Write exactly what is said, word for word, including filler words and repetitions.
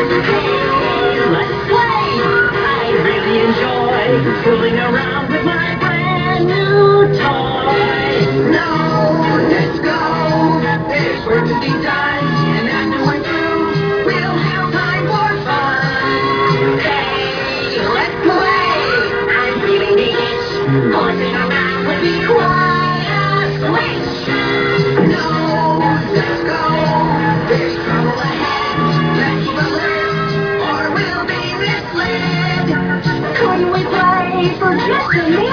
Hey, let's play! I really enjoy fooling around with my brand new toy. No, let's go! There's work to be done, and after we're through, we'll have time for fun. Hey, let's play! I really dig it. Horsing around would be quite a switch. No, let's go! There's trouble ahead. Let's keep alert, or we'll be misled. Couldn't we play for just a minute?